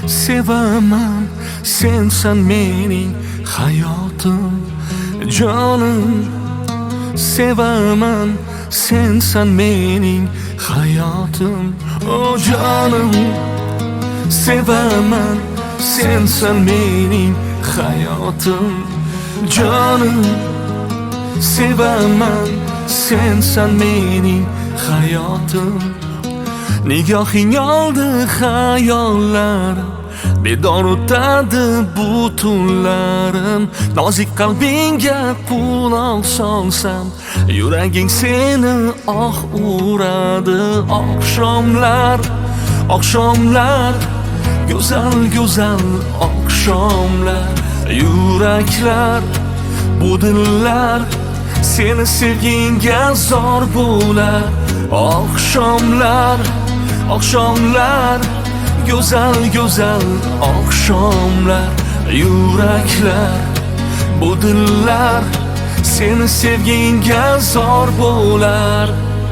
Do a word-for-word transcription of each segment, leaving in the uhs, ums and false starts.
Sevaman, sensan mening hayotim, jonim. Sevaman, sensan mening hayotim, o jonim. Sevaman, sensan mening hayotim, jonim. Sevaman, sensan mening hayotim. Nigohing oldi xayollarim, bedor o'tadi bu tunlarim. Nozik qalbingga quloq solsam, yuraging seni oh uradi. Oqshomlar, oqshomlar, go'zal go'zal oqshomlar. Yuraklar, bu dillar seni sevgingga zor bo'lar. Oqshomlar, oqshomlar, go'zal go'zal oqshomlar. Yuraklar, bu dillar seni sevgingga zor bo'lar.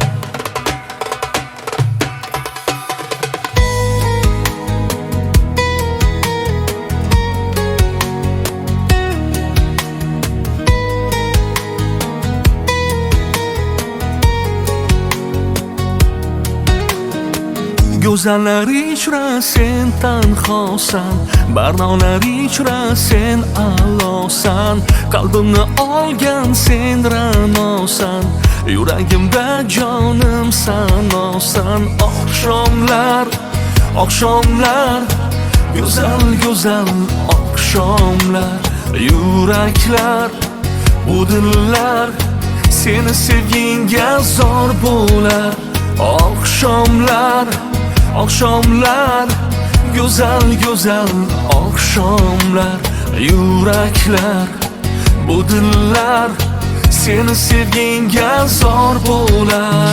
Go'zallar ichra sen tanhosan, barnolar ichra sen a'losan. Qalbimni olgan sen ra'nosan, yuragimda jonim sanosan. Oqshomlar, oqshomlar, go'zal go'zal oqshomlar. Yuraklar, bu dillar seni sevgingga zor bo'lar. Oqshomlar, oqshomlar, go'zal go'zal oqshomlar. Yuraklar, bu dillar seni sevgingga zor bo'lar.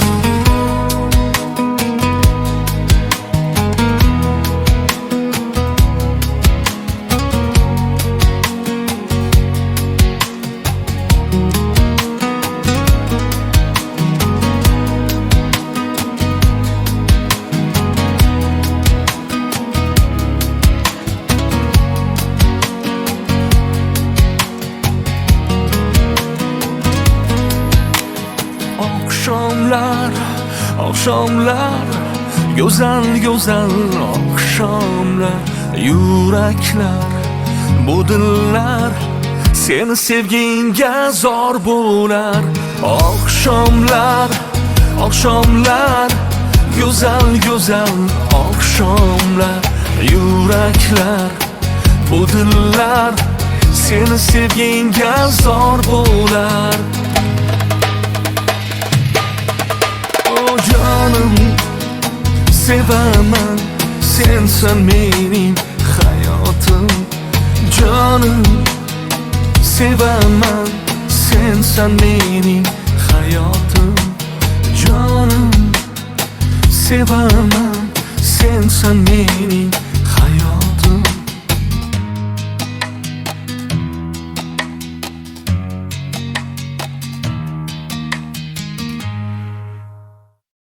Oqshomlar, oqshomlar, go'zal go'zal oqshomlar. Yuraklar, bu dillar seni sevgingga zor bo'lar. Oqshomlar, oqshomlar, go'zal go'zal oqshomlar. Yuraklar, bu dillar seni sevgingga zor bo'lar. Jonim, sevaman, sensan mening hayotim, jonim. Sevaman, sensan mening hayotim, jonim. Sevaman, sensan mening